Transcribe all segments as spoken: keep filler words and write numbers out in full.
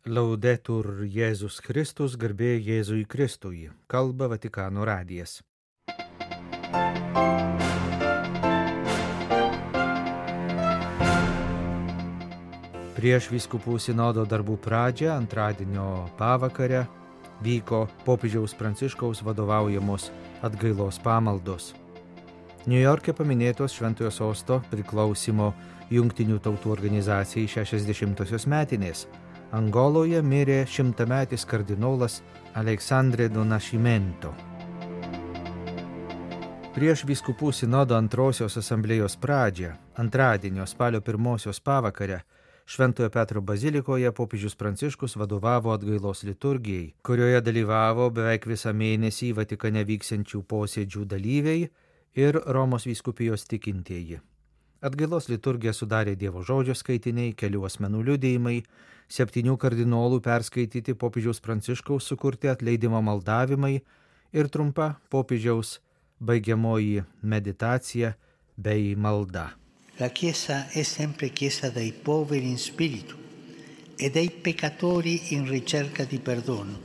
Laudetur Jėzus Kristus, garbė Jėzui Kristui, kalba Vatikano radijas. Prieš vyskupų sinodo darbų pradžią antradienio pavakarę vyko popiežiaus Pranciškaus vadovaujamos atgailos pamaldos. Niujorke paminėtos Šventojo Sosto priklausimo Jungtinių tautų organizacijai šešiasdešimtosios metinės. Angoloje mirė šimtametis kardinolas Aleksandre do Nascimento. Prieš vyskupų sinodo antrosios asamblėjos pradžią, antradienio spalio pirmosios pavakarę, Šventojo Petro bazilikoje popiežius Pranciškus vadovavo atgailos liturgijai, kurioje dalyvavo beveik visą mėnesį Vatikane vyksiančių posėdžių dalyviai ir Romos vyskupijos tikintieji. Atgailos liturgiją sudarė Dievo žodžio skaitiniai, kelių asmenų liudijimai, septynių kardinolų perskaityti popiežiaus Pranciškaus sukurti atleidimo maldavimai ir trumpa popiežiaus baigiamoji meditacija bei malda. La Chiesa è sempre Chiesa dei poveri in spirito e dei peccatori in ricerca di perdono.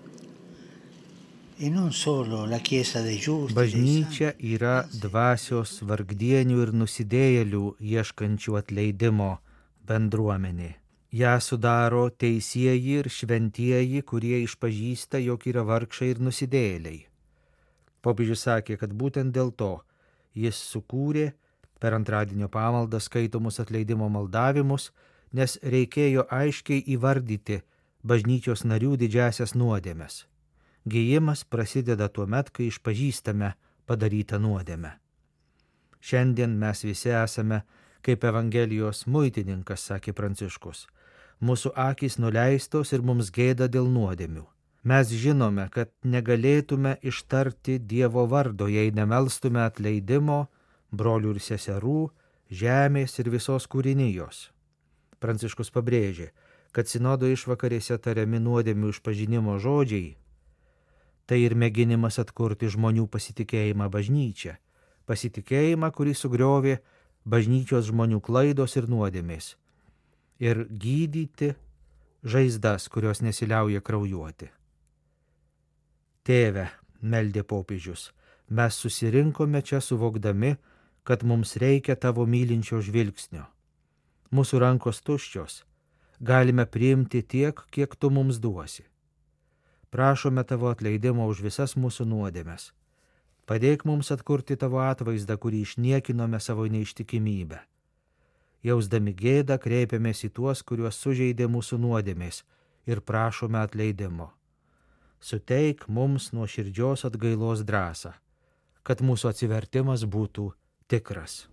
E non solo la Chiesa dei giusti. Bažnyčia yra dvasios vargdienių ir nusidėjėlių ieškančių atleidimo bendruomenė. Ja sudaro teisieji ir šventieji, kurie išpažįsta, jog yra vargšai ir nusidėjėliai. Popiežius sakė, kad būtent dėl to jis sukūrė per antradienio pamaldą skaitomus atleidimo maldavimus, nes reikėjo aiškiai įvardyti bažnyčios narių didžiasias nuodėmes. Gijimas prasideda tuo met, kai išpažįstame padarytą nuodėmę. Šiandien mes visi esame kaip Evangelijos muitininkas, sakė Pranciškus. Mūsų akys nuleistos ir mums gėda dėl nuodėmių. Mes žinome, kad negalėtume ištarti Dievo vardo, jei nemelstume atleidimo brolių ir seserų, žemės ir visos kūrinijos. Pranciškus pabrėžė, kad sinodo išvakarėse tariami nuodėmių išpažinimo žodžiai tai ir mėginimas atkurti žmonių pasitikėjimą bažnyčia, pasitikėjimą, kurį sugriovė bažnyčios žmonių klaidos ir nuodėmės, ir gydyti žaizdas, kurios nesiliauja kraujuoti. Tėve, meldė popiežius, mes susirinkome čia suvokdami, kad mums reikia tavo mylinčio žvilgsnio. Mūsų rankos tuščios, galime priimti tiek, kiek tu mums duosi. Prašome tavo atleidimo už visas mūsų nuodėmes. Padėk mums atkurti tavo atvaizdą, kurį išniekinome savo neištikimybę. Jausdami gėdą kreipiamės į tuos, kuriuos sužeidė mūsų nuodėmės, ir prašome atleidimo. Suteik mums nuoširdžios atgailos drąsą, kad mūsų atsivertimas būtų tikras.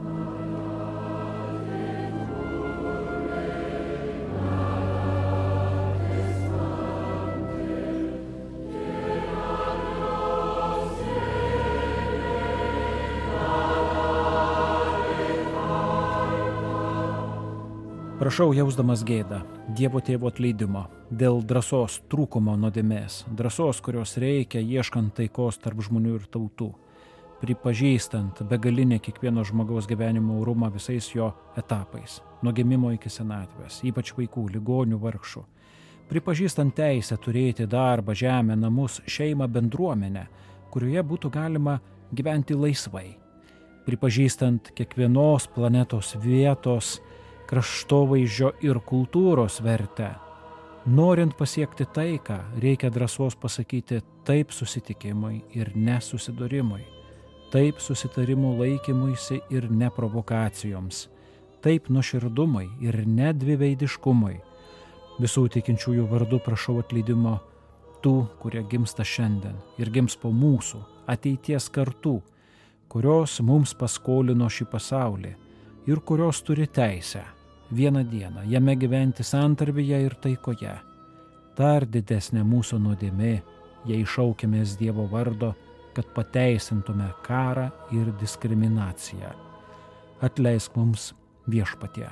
Prašau, jausdamas gėdą, Dievo tėvo atleidimo, dėl drąsos trūkumo nuodėmės, drąsos, kurios reikia ieškant taikos tarp žmonių ir tautų, pripažįstant begalinę kiekvieno žmogaus gyvenimo orumą visais jo etapais, nuo gimimo iki senatvės, ypač vaikų, ligonių, vargšų, pripažįstant teisę turėti darbą, žemę, namus, šeimą, bendruomenę, kurioje būtų galima gyventi laisvai, pripažįstant kiekvienos planetos vietos, kraštovaizdžio ir kultūros vertę. Norint pasiekti taiką, reikia drąsos pasakyti taip susitikimui ir nesusidūrimui, taip susitarimų laikymuisi ir neprovokacijoms, taip nuoširdumui ir nedviveidiškumui. Visų tikinčiųjų vardu prašau atleidimo tų, kurie gimsta šiandien ir gims po mūsų, ateities kartų, kurios mums paskolino šį pasaulį ir kurios turi teisę vieną dieną jame gyventi santarvėje ir taikoje. Dar didesnė mūsų nuodėmė, jei šaukėmės Dievo vardo, kad pateisintume karą ir diskriminaciją. Atleisk mums, Viešpatie.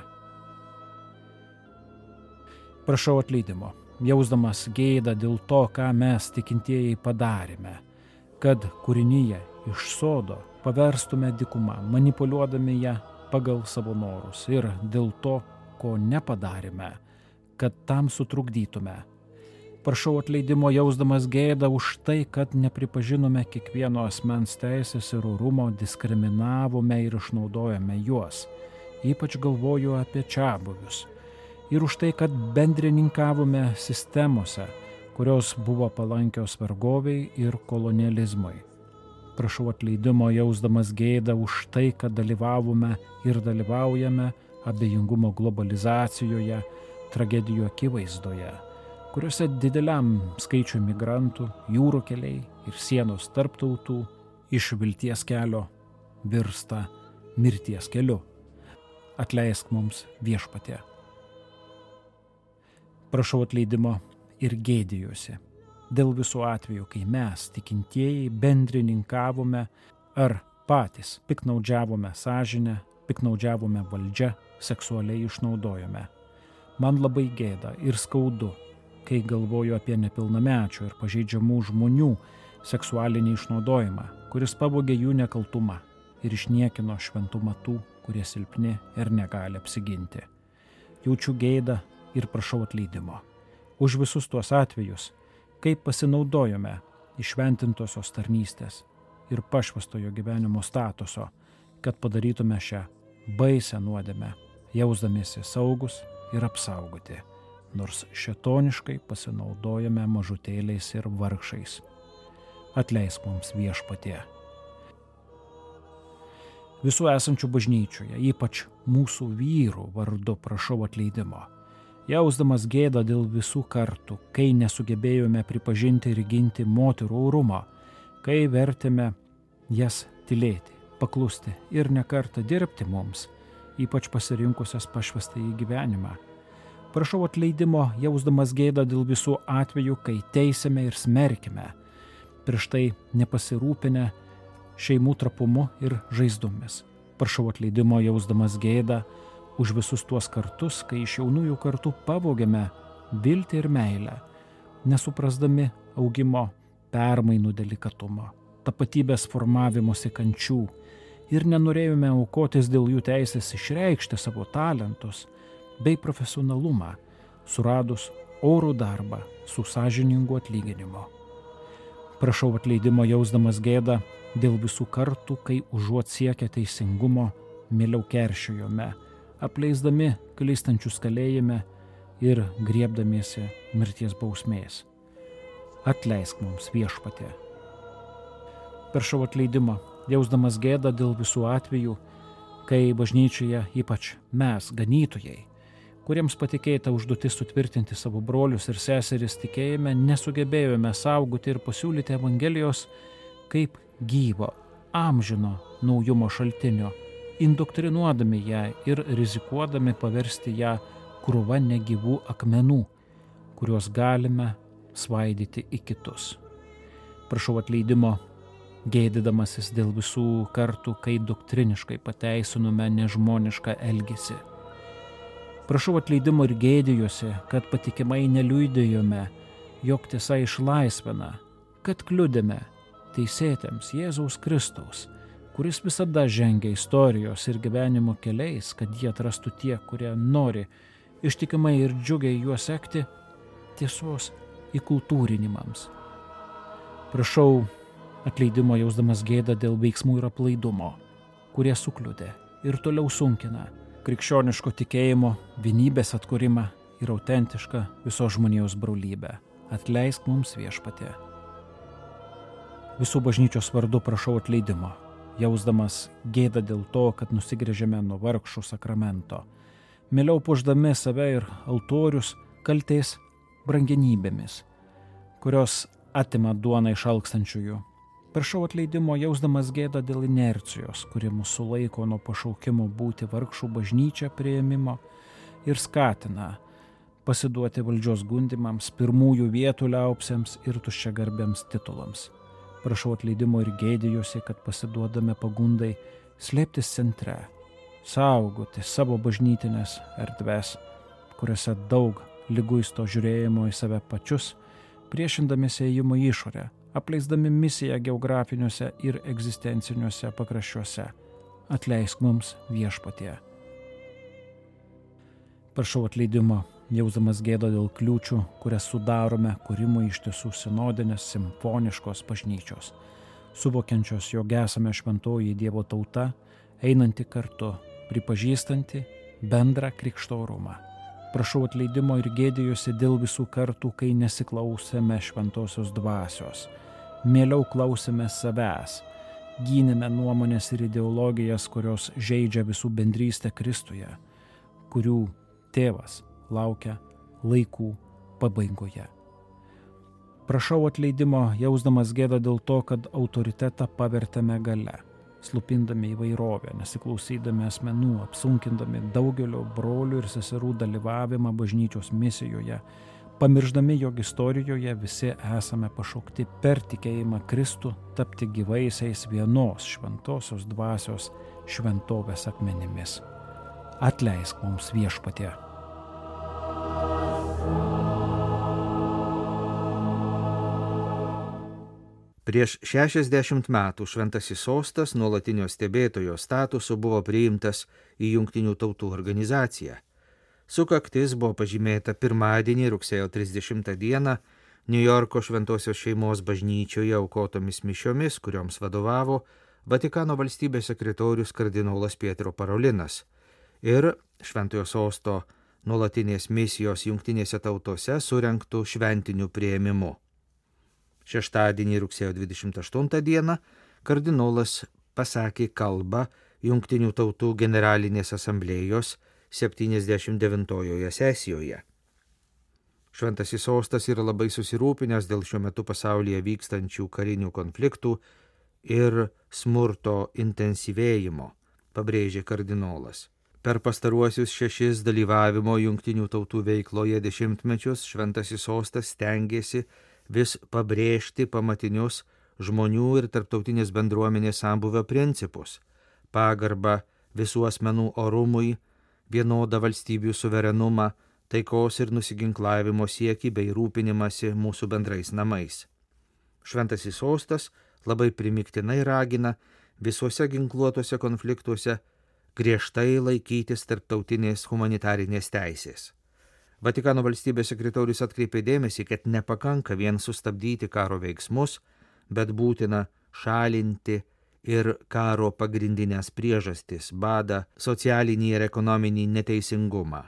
Prašau atleidimo, jausdamas gėdą dėl to, ką mes tikintieji padarėme, kad kūrinyje iš sodo paverstume dykumą, manipuliuodami ją pagal savo norus ir dėl to, ko nepadarėme, kad tam sutrukdytume. Prašau atleidimo jausdamas gėdą už tai, kad nepripažinome kiekvieno asmens teisės ir orumo, diskriminavome ir išnaudojame juos. Ypač galvoju apie čiabuvius. Ir už tai, kad bendrininkavome sistemose, kurios buvo palankios vergoviai ir kolonializmui. Prašau atleidimo jausdamas gėdą už tai, kad dalyvavome ir dalyvaujame abejingumo globalizacijoje, tragedijų akivaizdoje, kuriuose dideliam skaičiui migrantų, jūrų keliai ir sienos tarp tautų iš vilties kelio virsta mirties keliu. Atleisk mums, Viešpatie. Prašau atleidimo ir gėdijuosi dėl visų atvejų, kai mes, tikintieji, bendrininkavome ar patys piknaudžiavome sąžinę, piknaudžiavome valdžią, seksualiai išnaudojome. Man labai gėda ir skaudu, kai galvoju apie nepilnamečių ir pažeidžiamų žmonių seksualinį išnaudojimą, kuris pavogė jų nekaltumą ir išniekino šventumą tų, kurie silpni ir negali apsiginti. Jaučiu gėdą ir prašau atleidimo už visus tuos atvejus, kaip pasinaudojome įšventintosios tarnystės ir pašvęstojo gyvenimo statuso, kad padarytume šią baisią nuodėmę, jausdamiesi saugus ir apsaugoti, nors šėtoniškai pasinaudojame mažutėliais ir vargšais. Atleisk mums, Viešpatie. Visų esančių bažnyčioje, ypač mūsų vyrų vardu, prašau atleidimo, jausdamas gėdą dėl visų kartų, kai nesugebėjome pripažinti ir ginti moterų orumo, kai vertėme jas tylėti, paklusti ir nekartą dirbti mums, ypač pasirinkusias pašvęstąjį gyvenimą. Prašau atleidimo, jausdamas gėdą dėl visų atvejų, kai teisėme ir smerkime, prieš tai nepasirūpinę šeimų trapumu ir žaizdomis. Prašau atleidimo, jausdamas gėdą už visus tuos kartus, kai iš jaunųjų kartų pavogėme viltį ir meilę, nesuprasdami augimo permainų delikatumo, tapatybės formavimosi kančių ir nenorėjome aukotis dėl jų teisės išreikšti savo talentus bei profesionalumą, suradus orų darbą su sąžiningu atlyginimu. Prašau atleidimo, jausdamas gėdą dėl visų kartų, kai užuot siekę teisingumo, mieliau keršijome, apleisdami klystančius kalėjime ir griebdamiesi mirties bausmės. Atleisk mums, Viešpatie. Prašau atleidimo, jausdamas gėdą dėl visų atvejų, kai bažnyčioje, ypač mes, ganytojai, kuriems patikėta užduotis sutvirtinti savo brolius ir seseris tikėjime, nesugebėjome saugoti ir pasiūlyti Evangelijos kaip gyvo, amžino naujumo šaltinio, indoktrinuodami ją ir rizikuodami paversti ją krūva negyvų akmenų, kuriuos galime svaidyti į kitus. Prašau atleidimo, gėdydamasis dėl visų kartų, kai doktriniškai pateisinome nežmonišką elgesį. Prašau atleidimo ir gėdijuosi, kad patikimai neliudijome, jog tiesa išlaisvina, kad kliudėme teisėtėms Jėzaus Kristaus, kuris visada žengia istorijos ir gyvenimo keliais, kad jie atrastų tie, kurie nori ištikimai ir džiugiai juos sekti, tiesos įkultūrinimams. Prašau atleidimo, jausdamas gėdą dėl veiksmų ir aplaidumo, kurie sukliudė ir toliau sunkina krikščioniško tikėjimo, vienybės atkūrimą ir autentišką visos žmonijos brolybę. Atleisk mums, Viešpatie. Visų bažnyčios vardu prašau atleidimo, jausdamas gėdą dėl to, kad nusigręžėme nuo vargšų sakramento, mieliau puošdami save ir altorius kaltės brangenybėmis, kurios atima duoną iš alkstančiųjų. Prašau atleidimo, jausdamas gėdą dėl inercijos, kuri mus sulaiko nuo pašaukimo būti vargšų bažnyčia priėmimo ir skatina pasiduoti valdžios gundimams, pirmųjų vietų liaupsiams ir tuščiagarbiams titulams. Prašau atleidimo ir gėdijuosi, kad pasiduodame pagundai slėptis centre, saugoti savo bažnytinės erdves, kuriuose daug liguisto žiūrėjimo į save pačius, priešindamiesi ėjimo į išorę, apleisdami misiją geografiniuose ir egzistenciniuose pakraščiuose. Atleisk mums, Viešpatie. Prašau atleidimo, jausdamas gėdą dėl kliūčių, kurias sudarome kūrimui iš tiesų sinodinės, simfoniškos bažnyčios, suvokiančios, jog esame šventoji Dievo tauta, einanti kartu, pripažįstanti bendrą krikštorumą. Prašau atleidimo ir gėdėjusi dėl visų kartų, kai nesiklausėme šventosios dvasios. Mieliau klausėme savęs, gynėme nuomonės ir ideologijas, kurios žeidžia visų bendrystę Kristuje, kurių tėvas laukia laikų pabaigoje. Prašau atleidimo, jausdamas gėdą dėl to, kad autoritetą pavertėme galia, slupindami įvairovę, nesiklausydami asmenų, apsunkindami daugelio brolių ir seserų dalyvavimą bažnyčios misijoje, pamirždami, jog istorijoje visi esame pašaukti per tikėjimą Kristų tapti gyvaisiais vienos šventosios dvasios šventovės akmenimis. Atleisk mums, Viešpatie. Prieš šešiasdešimt metų Šventasis sostas nuolatinio stebėtojo statusu buvo priimtas į Jungtinių tautų organizaciją. Sukaktis buvo pažymėta pirmadienį, rugsėjo trisdešimtą dieną, Niujorko Šventosios šeimos bažnyčioje aukotomis mišiomis, kurioms vadovavo Vatikano valstybės sekretorius kardinolas Pietro Parolinas ir Šventojo sosto nuolatinės misijos Jungtinėse tautose surengtų šventinių priėmimu. Šeštadienį, rugsėjo dvidešimt aštuntą dieną, kardinolas pasakė kalbą Jungtinių tautų generalinės asamblėjos septyniasdešimt devintojoje sesijoje. Šventasis sostas yra labai susirūpinęs dėl šiuo metu pasaulyje vykstančių karinių konfliktų ir smurto intensyvėjimo, pabrėžė kardinolas. Per pastaruosius šešis dalyvavimo Jungtinių tautų veikloje dešimtmečius Šventasis sostas stengiasi vis pabrėžti pamatinius žmonių ir tarptautinės bendruomenės sambūvio principus, pagarbą visų asmenų orumui, vienodą valstybių suverenumą, taikos ir nusiginklavimo siekį bei rūpinimąsi mūsų bendrais namais. Šventasis sostas labai primiktinai ragina visuose ginkluotose konfliktuose griežtai laikytis tarptautinės humanitarinės teisės. Vatikano valstybės sekretorius atkreipė dėmesį, kad nepakanka vien sustabdyti karo veiksmus, bet būtina šalinti ir karo pagrindinės priežastis – badą, socialinį ir ekonominį neteisingumą.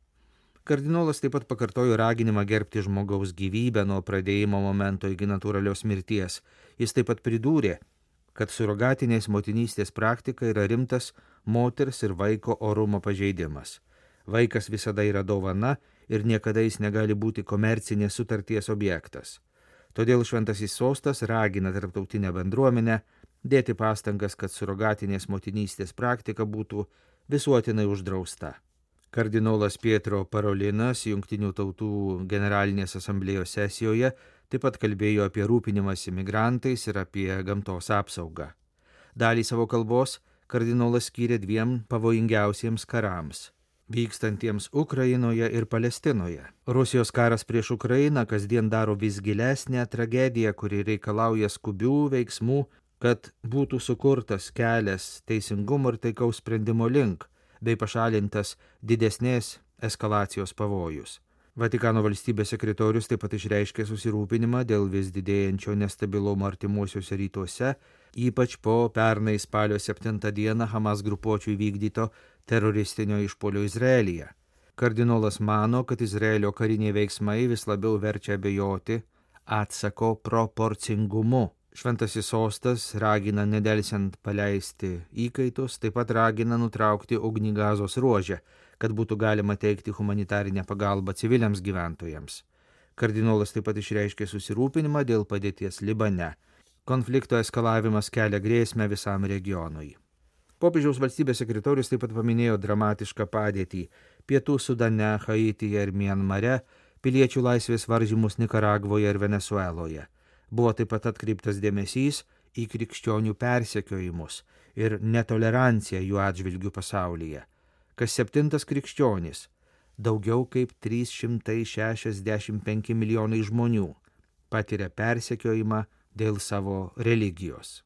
Kardinolas taip pat pakartojo raginimą gerbti žmogaus gyvybę nuo pradėjimo momento iki natūralios mirties. Jis taip pat pridūrė, kad surogatinės motinystės praktika yra rimtas moters ir vaiko orumo pažeidimas. Vaikas visada yra dovana ir niekada jis negali būti komercinės sutarties objektas. Todėl Šventasis sostas ragina tarptautinę bendruomenę dėti pastangas, kad surogatinės motinystės praktika būtų visuotinai uždrausta. Kardinolas Pietro Parolinas Jungtinių tautų generalinės asamblėjos sesijoje taip pat kalbėjo apie rūpinimąsi migrantais ir apie gamtos apsaugą. Dalį savo kalbos kardinolas skyrė dviem pavojingiausiems karams vykstantiems Ukrainoje ir Palestinoje. Rusijos karas prieš Ukrainą kasdien daro vis gilesnę tragediją, kuri reikalauja skubių veiksmų, kad būtų sukurtas kelias teisingumo ir taikaus sprendimo link, bei pašalintas didesnės eskalacijos pavojus. Vatikano valstybės sekretorius taip pat išreiškė susirūpinimą dėl vis didėjančio nestabilumo artimuosiuose rytuose, ypač po pernai spalio septintą dieną Hamas grupuočių įvykdyto teroristinio išpuolio Izraelyje. Kardinolas mano, kad Izraelio kariniai veiksmai vis labiau verčia abejoti atsako proporcingumu. Šventasis sostas ragina nedelsiant paleisti įkaitus, taip pat ragina nutraukti ugnį Gazos ruože, kad būtų galima teikti humanitarinę pagalbą civiliams gyventojams. Kardinolas taip pat išreiškė susirūpinimą dėl padėties Libane. Konflikto eskalavimas kelia grėsmę visam regionui. Popiežiaus valstybės sekretorius taip pat paminėjo dramatišką padėtį Pietų Sudane, Haityje ir Mianmare, piliečių laisvės varžymus Nikaragvoje ir Venesueloje. Buvo taip pat atkreiptas dėmesys į krikščionių persekiojimus ir netoleranciją jų atžvilgių pasaulyje. Kas septintas krikščionis, daugiau kaip trys šimtai šešiasdešimt penki milijonai žmonių, patiria persekiojimą dėl savo religijos.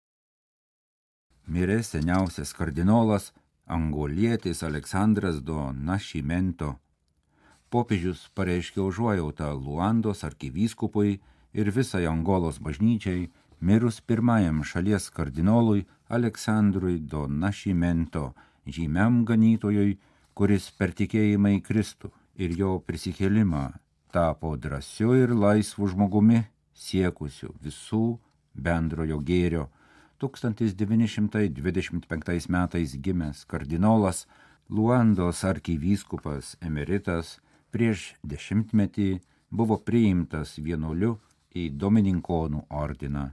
Mirė seniausias kardinolas angolietis Aleksandras do Nascimento. popiežius pareiškė užuojautą Luandos arkivyskupui ir visai Angolos bažnyčiai mirus pirmajam šalies kardinolui Aleksandrui do Nascimento, žymiam ganytojui, kuris per tikėjimą į Kristų ir jo prisikėlimą tapo drąsiu ir laisvu žmogumi, siekusiu visų bendrojo gėrio. tūkstantis devyni šimtai dvidešimt penktais metais gimęs kardinolas, Luandos arkivyskupas emeritas, prieš dešimtmetį buvo priimtas vienuoliu į Domininkonų ordiną.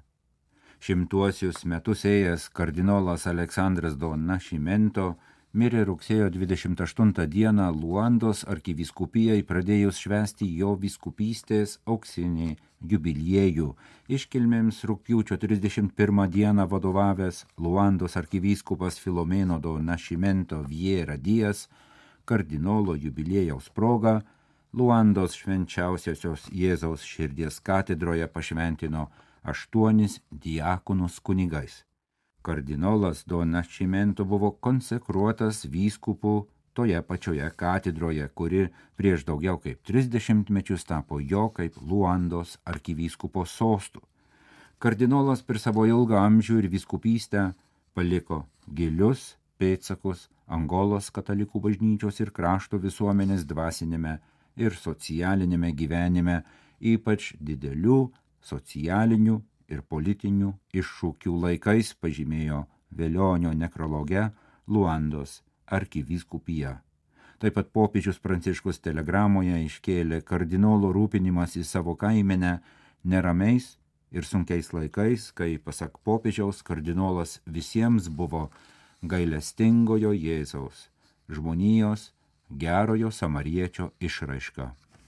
Šimtuosius metus ėjęs kardinolas Aleksandras do Nascimento mirė rugsėjo dvidešimt aštuntą dieną Luandos arkivyskupijai pradėjus švęsti jo vyskupystės auksinį jubiliejų. Iškilmėms rugpjūčio trisdešimt pirmą dieną vadovavęs Luandos arkivyskupas Filomeno do Nascimento Vieira Dias kardinolo jubiliejaus proga Luandos švenčiausiosios Jėzaus širdies katedroje pašventino aštuonis diakonus kunigais. Kardinolas do Nascimento buvo konsekruotas vyskupu toje pačioje katedroje, kuri prieš daugiau kaip trisdešimt mečius tapo jo kaip Luandos arkivyskupo sostu. Kardinolas per savo ilgą amžių ir vyskupystę paliko gilius pėdsakus Angolos katalikų bažnyčios ir krašto visuomenės dvasinėme ir socialinėme gyvenime, ypač didelių socialinių ir politinių iššūkių laikais, pažymėjo Velionio nekrologe Luandos arkivyskupija. Taip pat popiežius Pranciškus telegramoje iškėlė kardinolo rūpinimąsi savo kaimenę neramiais ir sunkiais laikais, kai, pasak popiežiaus, kardinolas visiems buvo gailestingojo Jėzaus, žmonijos, gerojo samariečio išraiška.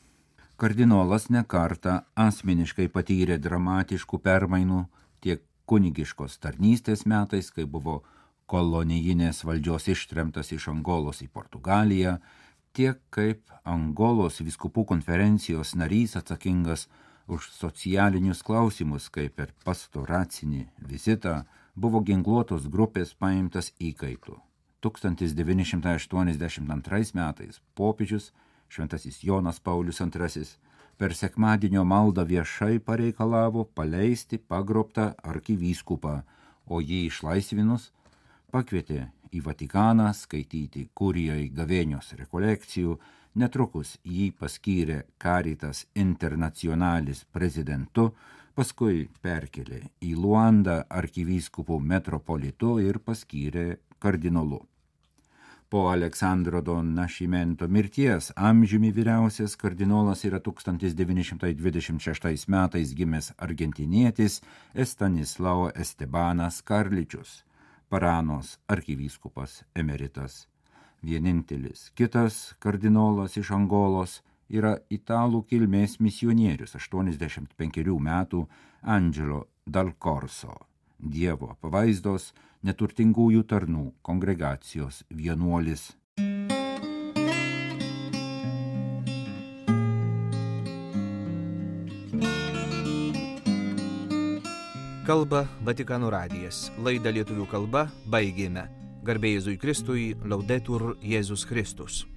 Kardinolas nekartą asmeniškai patyrė dramatiškų permainų tiek kunigiškos tarnystės metais, kai buvo kolonijinės valdžios ištremtas iš Angolos į Portugaliją, tiek kaip Angolos vyskupų konferencijos narys atsakingas už socialinius klausimus, kai per pastoracinį vizitą buvo ginkluotos grupės paimtas įkaitu. tūkstantis devyni šimtai aštuoniasdešimt antrais metais popiežius Šventasis Jonas Paulius antrasis per sekmadienio maldą viešai pareikalavo paleisti pagrobtą arkivyskupą, o jį išlaisvinus pakvietė į Vatikaną skaityti kurijai gavėnios rekolekcijų, netrukus jį paskyrė Caritas Internationalis prezidentu, paskui perkelė į Luandą arkivyskupų metropolitu ir paskyrė kardinolu. Po Aleksandro do Nascimento mirties amžiumi vyriausias kardinolas yra tūkstantis devyni šimtai dvidešimt šeštais metais gimęs argentinietis Estanislao Estebanas Karličius, Paranos arkivyskupas emeritas. Vienintelis kitas kardinolas iš Angolos yra italų kilmės misionierius aštuoniasdešimt penkerių metų Angelo Dal Corso, Dievo pavaizdos neturtingųjų tarnų kongregacijos vienuolis. Kalba Vatikano radijas. Laidą lietuvių kalba baigėme. Garbė Jėzui Kristui, Laudetur Jėzus Kristus.